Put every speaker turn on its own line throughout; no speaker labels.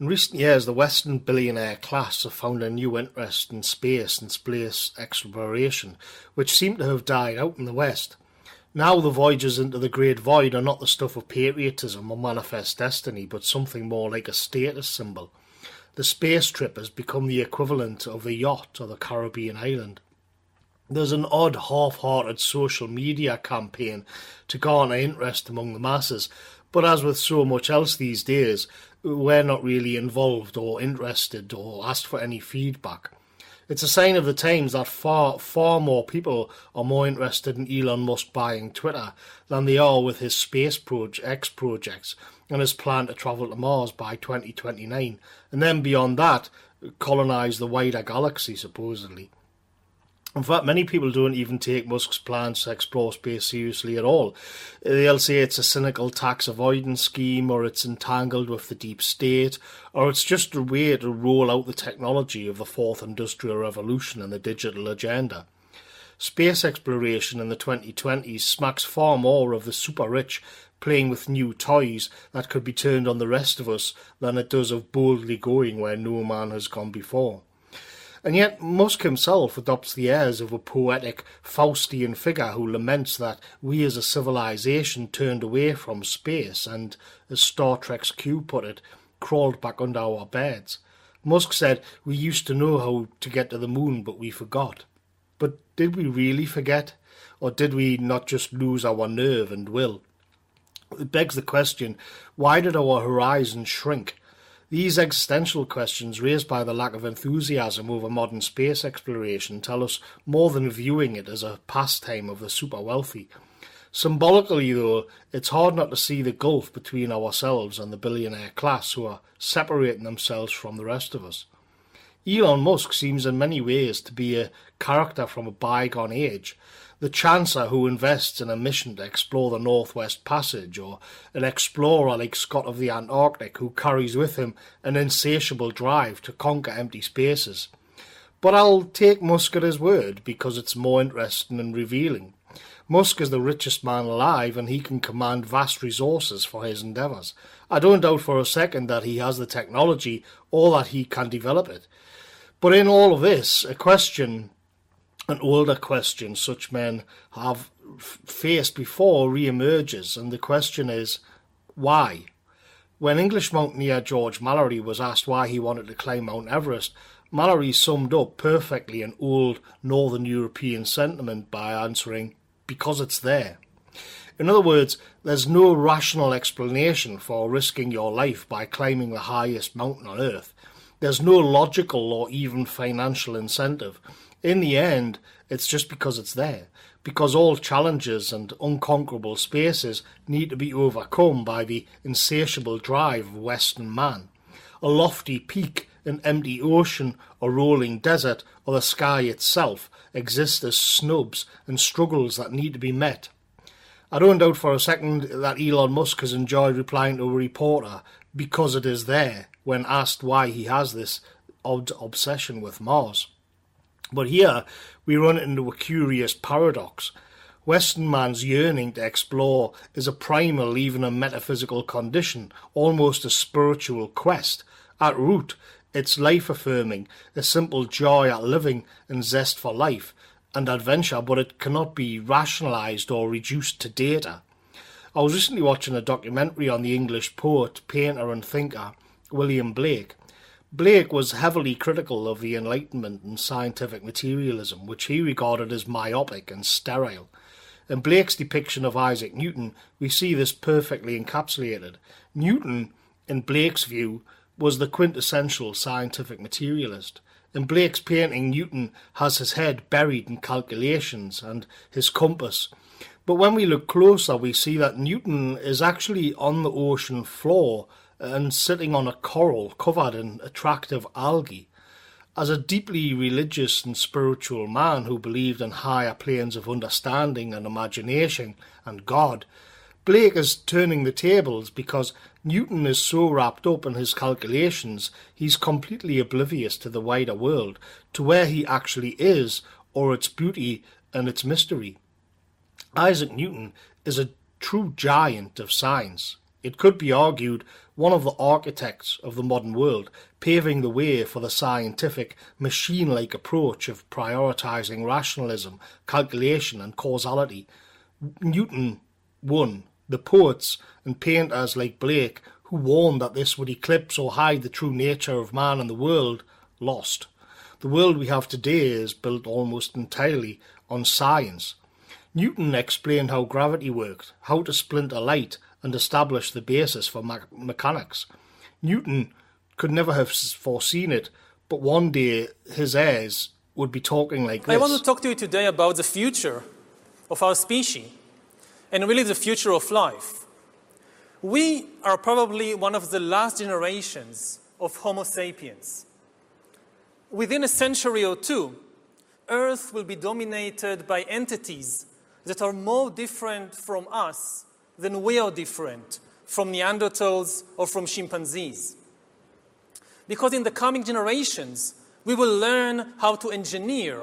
recent years, the Western billionaire class have found a new interest in space and space exploration, which seem to have died out in the West. Now the voyages into the Great Void are not the stuff of patriotism or manifest destiny, but something more like a status symbol. The space trip has become the equivalent of the yacht or the Caribbean island. There's an odd, half-hearted social media campaign to garner interest among the masses, but as with so much else these days, we're not really involved or interested or asked for any feedback. It's a sign of the times that far more people are more interested in Elon Musk buying Twitter than they are with his SpaceX projects and his plan to travel to Mars by 2029, and then beyond that, colonise the wider galaxy, supposedly. In fact, many people don't even take Musk's plans to explore space seriously at all. They'll say it's a cynical tax avoidance scheme, or it's entangled with the deep state, or it's just a way to roll out the technology of the fourth industrial revolution and the digital agenda. Space exploration in the 2020s smacks far more of the super-rich playing with new toys that could be turned on the rest of us than it does of boldly going where no man has gone before. And yet Musk himself adopts the airs of a poetic Faustian figure who laments that we as a civilization turned away from space and, as Star Trek's Q put it, crawled back under our beds. Musk said we used to know how to get to the moon, but we forgot. But did we really forget? Or did we not just lose our nerve and will? It begs the question, why did our horizon shrink? These existential questions raised by the lack of enthusiasm over modern space exploration tell us more than viewing it as a pastime of the super wealthy. Symbolically, though, it's hard not to see the gulf between ourselves and the billionaire class who are separating themselves from the rest of us. Elon Musk seems in many ways to be a character from a bygone age, the chancer who invests in a mission to explore the Northwest Passage, or an explorer like Scott of the Antarctic who carries with him an insatiable drive to conquer empty spaces. But I'll take Musk at his word because it's more interesting and revealing. Musk is the richest man alive and he can command vast resources for his endeavours. I don't doubt for a second that he has the technology or that he can develop it. But in all of this, an older question such men have faced before re-emerges, and the question is, why? When English mountaineer George Mallory was asked why he wanted to climb Mount Everest, Mallory summed up perfectly an old Northern European sentiment by answering, because it's there. In other words, there's no rational explanation for risking your life by climbing the highest mountain on Earth. There's no logical or even financial incentive. In the end, it's just because it's there, because all challenges and unconquerable spaces need to be overcome by the insatiable drive of Western man. A lofty peak, an empty ocean, a rolling desert, or the sky itself exist as snubs and struggles that need to be met. I don't doubt for a second that Elon Musk has enjoyed replying to a reporter because it is there when asked why he has this odd obsession with Mars. But here we run into a curious paradox. Western man's yearning to explore is a primal, even a metaphysical condition, almost a spiritual quest. At root, it's life-affirming, a simple joy at living and zest for life and adventure, but it cannot be rationalised or reduced to data. I was recently watching a documentary on the English poet, painter and thinker William Blake. Blake was heavily critical of the Enlightenment and scientific materialism, which he regarded as myopic and sterile. In Blake's depiction of Isaac Newton, we see this perfectly encapsulated. Newton, in Blake's view, was the quintessential scientific materialist. In Blake's painting, Newton has his head buried in calculations and his compass. But when we look closer, we see that Newton is actually on the ocean floor and sitting on a coral covered in attractive algae. As a deeply religious and spiritual man who believed in higher planes of understanding and imagination and God, Blake is turning the tables because Newton is so wrapped up in his calculations he's completely oblivious to the wider world, to where he actually is, or its beauty and its mystery. Isaac Newton is a true giant of science. It could be argued one of the architects of the modern world, paving the way for the scientific, machine-like approach of prioritizing rationalism, calculation and causality. Newton won. The poets and painters like Blake, who warned that this would eclipse or hide the true nature of man and the world, lost. The world we have today is built almost entirely on science. Newton explained how gravity worked, how to splinter light, and establish the basis for mechanics. Newton could never have foreseen it, but one day his heirs would be talking like this.
I want to talk to you today about the future of our species, and really the future of life. We are probably one of the last generations of Homo sapiens. Within a century or two, Earth will be dominated by entities that are more different from us than we are different from Neanderthals or from chimpanzees. Because in the coming generations, we will learn how to engineer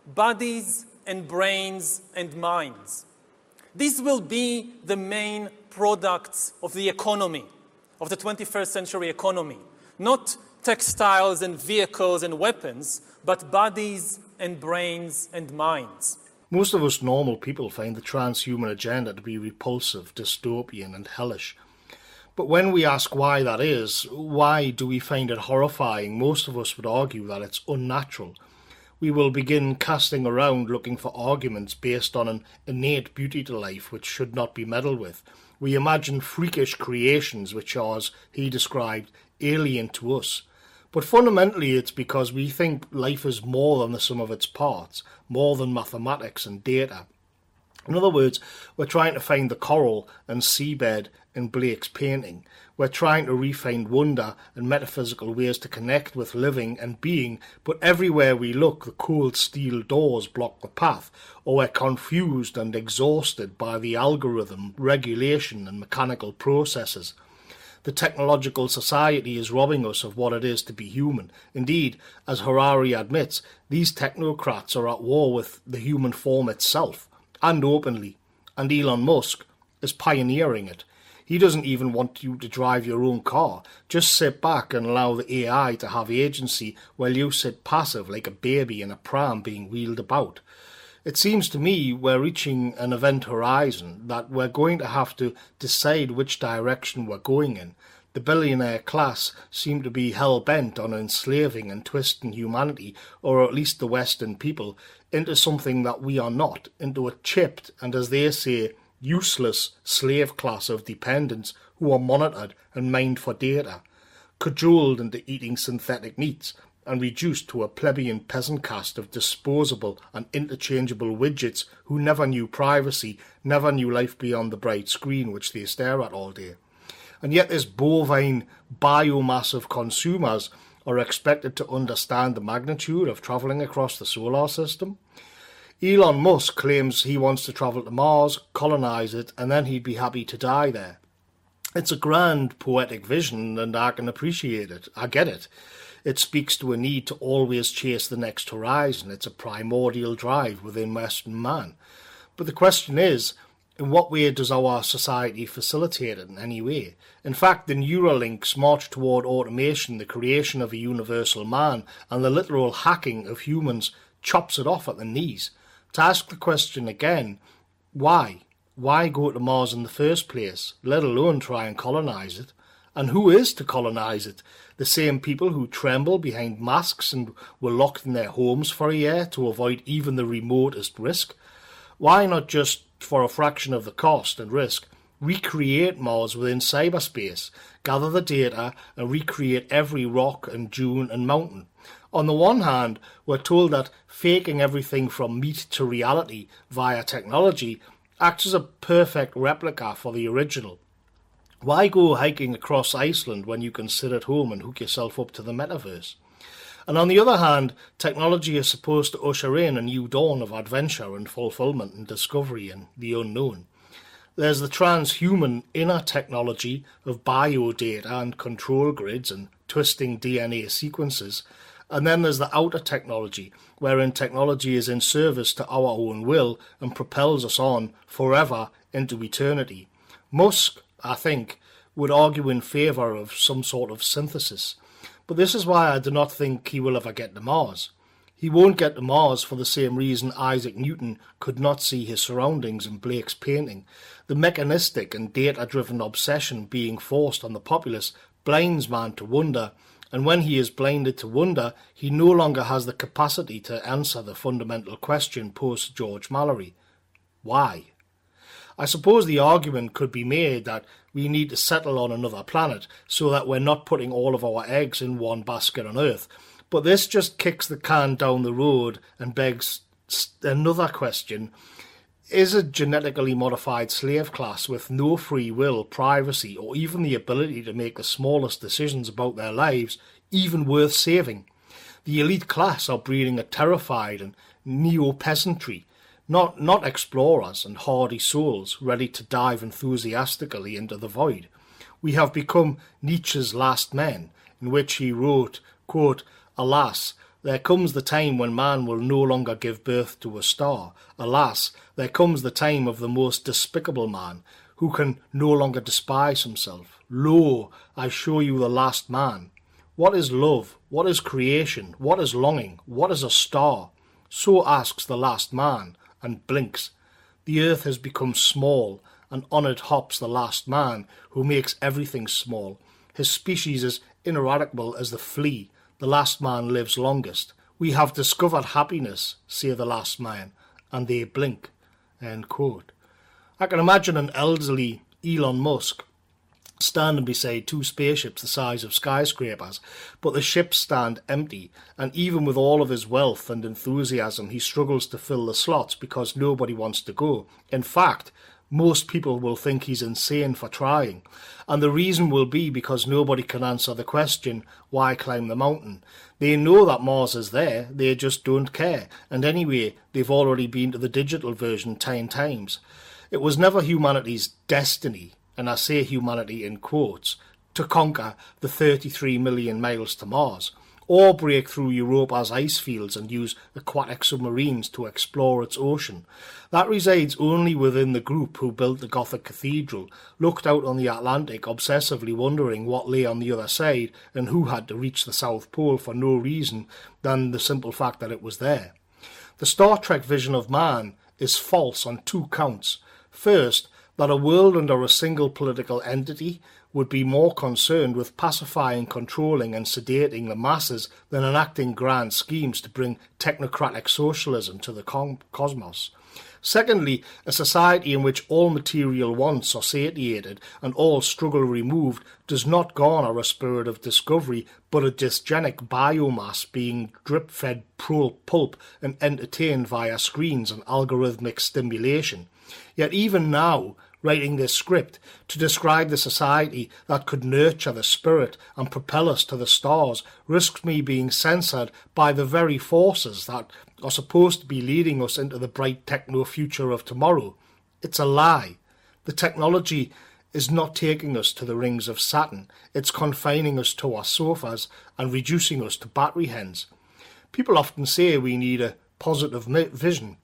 bodies and brains and minds. These will be the main products of the economy, of the 21st century economy. Not textiles and vehicles and weapons, but bodies and brains and minds.
Most of us normal people find the transhuman agenda to be repulsive, dystopian and hellish. But when we ask why that is, why do we find it horrifying, most of us would argue that it's unnatural. We will begin casting around looking for arguments based on an innate beauty to life which should not be meddled with. We imagine freakish creations which are, as he described, alien to us. But fundamentally it's because we think life is more than the sum of its parts, more than mathematics and data. In other words, we're trying to find the coral and seabed in Blake's painting. We're trying to refine wonder and metaphysical ways to connect with living and being, but everywhere we look, the cold steel doors block the path, or we're confused and exhausted by the algorithm, regulation and mechanical processes. The technological society is robbing us of what it is to be human. Indeed, as Harari admits, these technocrats are at war with the human form itself, and openly, and Elon Musk is pioneering it. He doesn't even want you to drive your own car. Just sit back and allow the AI to have agency while you sit passive like a baby in a pram being wheeled about. It seems to me we're reaching an event horizon that we're going to have to decide which direction we're going in. The billionaire class seem to be hell-bent on enslaving and twisting humanity, or at least the Western people, into something that we are not, into a chipped and, as they say, useless slave class of dependents who are monitored and mined for data, cajoled into eating synthetic meats, and reduced to a plebeian peasant caste of disposable and interchangeable widgets who never knew privacy, never knew life beyond the bright screen which they stare at all day. And yet this bovine biomass of consumers are expected to understand the magnitude of travelling across the solar system. Elon Musk claims he wants to travel to Mars, colonise it, and then he'd be happy to die there. It's a grand poetic vision, and I can appreciate it. I get it. It speaks to a need to always chase the next horizon. It's a primordial drive within Western man. But the question is, in what way does our society facilitate it in any way? In fact, the Neuralinks march toward automation, the creation of a universal man, and the literal hacking of humans chops it off at the knees. To ask the question again, why? Why go to Mars in the first place, let alone try and colonise it? And who is to colonise it? The same people who tremble behind masks and were locked in their homes for a year to avoid even the remotest risk? Why not just, for a fraction of the cost and risk, recreate Mars within cyberspace, gather the data and recreate every rock and dune and mountain? On the one hand, we're told that faking everything from meat to reality via technology acts as a perfect replica for the original. Why go hiking across Iceland when you can sit at home and hook yourself up to the metaverse? And on the other hand, technology is supposed to usher in a new dawn of adventure and fulfillment and discovery and the unknown. There's the transhuman inner technology of biodata and control grids and twisting DNA sequences, and then there's the outer technology, wherein technology is in service to our own will and propels us on forever into eternity. Musk, I think, would argue in favour of some sort of synthesis. But this is why I do not think he will ever get to Mars. He won't get to Mars for the same reason Isaac Newton could not see his surroundings in Blake's painting. The mechanistic and data-driven obsession being forced on the populace blinds man to wonder, and when he is blinded to wonder, he no longer has the capacity to answer the fundamental question posed to George Mallory. Why? I suppose the argument could be made that we need to settle on another planet so that we're not putting all of our eggs in one basket on Earth. But this just kicks the can down the road and begs another question. Is a genetically modified slave class with no free will, privacy, or even the ability to make the smallest decisions about their lives even worth saving? The elite class are breeding a terrified and neo-peasantry, not explorers and hardy souls ready to dive enthusiastically into the void. We have become Nietzsche's Last Men, in which he wrote, quote, "Alas, there comes the time when man will no longer give birth to a star. Alas, there comes the time of the most despicable man, who can no longer despise himself. Lo, I show you the last man. What is love? What is creation? What is longing? What is a star?" So asks the last man, and blinks. The earth has become small, and on it hops the last man, who makes everything small. His species is ineradicable as the flea. The last man lives longest. We have discovered happiness, say the last man, and they blink. End quote. I can imagine an elderly Elon Musk standing beside two spaceships the size of skyscrapers, but the ships stand empty, and even with all of his wealth and enthusiasm, he struggles to fill the slots because nobody wants to go. In fact, most people will think he's insane for trying, and the reason will be because nobody can answer the question, why climb the mountain? They know that Mars is there, they just don't care, and anyway, they've already been to the digital version 10 times. It was never humanity's destiny, and I say humanity in quotes, to conquer the 33 million miles to Mars, or break through Europa's ice fields and use aquatic submarines to explore its ocean. That resides only within the group who built the Gothic cathedral, looked out on the Atlantic obsessively wondering what lay on the other side and who had to reach the South Pole for no reason than the simple fact that it was there. The Star Trek vision of man is false on two counts. First, that a world under a single political entity would be more concerned with pacifying, controlling and sedating the masses than enacting grand schemes to bring technocratic socialism to the cosmos. Secondly, a society in which all material wants are satiated and all struggle removed does not garner a spirit of discovery, but a dysgenic biomass being drip-fed pulp and entertained via screens and algorithmic stimulation. Yet even now, writing this script to describe the society that could nurture the spirit and propel us to the stars risks me being censored by the very forces that are supposed to be leading us into the bright techno-future of tomorrow. It's a lie. The technology is not taking us to the rings of Saturn. It's confining us to our sofas and reducing us to battery hens. People often say we need a positive vision,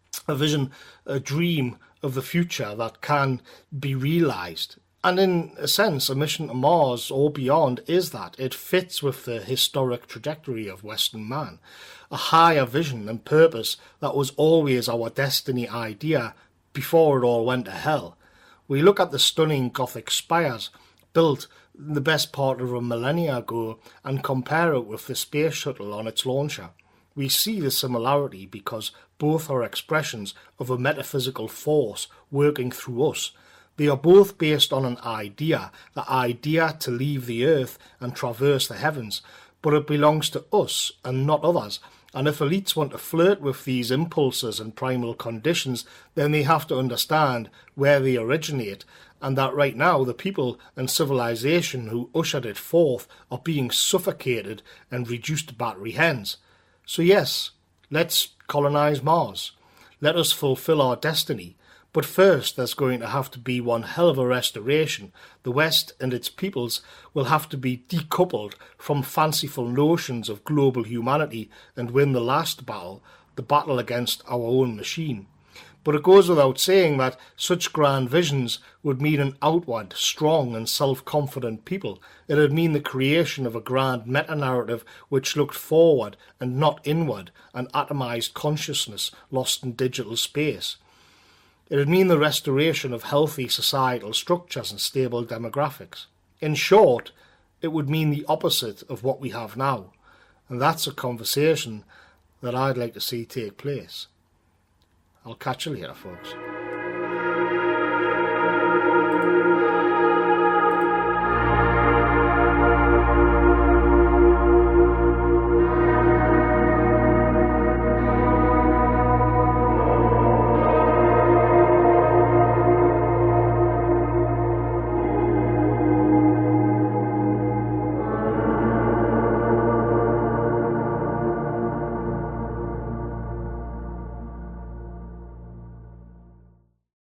a dream of the future that can be realised. And in a sense, a mission to Mars or beyond is that. It fits with the historic trajectory of Western man. A higher vision and purpose that was always our destiny idea before it all went to hell. We look at the stunning Gothic spires built the best part of a millennia ago and compare it with the space shuttle on its launcher. We see the similarity because both are expressions of a metaphysical force working through us. They are both based on an idea, the idea to leave the earth and traverse the heavens, but it belongs to us and not others. And if elites want to flirt with these impulses and primal conditions, then they have to understand where they originate, and that right now the people and civilization who ushered it forth are being suffocated and reduced to battery hens. So yes, let's colonize Mars. Let us fulfill our destiny. But first there's going to have to be one hell of a restoration. The West and its peoples will have to be decoupled from fanciful notions of global humanity and win the last battle, the battle against our own machine. But it goes without saying that such grand visions would mean an outward, strong and self-confident people. It would mean the creation of a grand meta-narrative which looked forward and not inward, an atomised consciousness lost in digital space. It would mean the restoration of healthy societal structures and stable demographics. In short, it would mean the opposite of what we have now. And that's a conversation that I'd like to see take place. I'll catch you later, folks.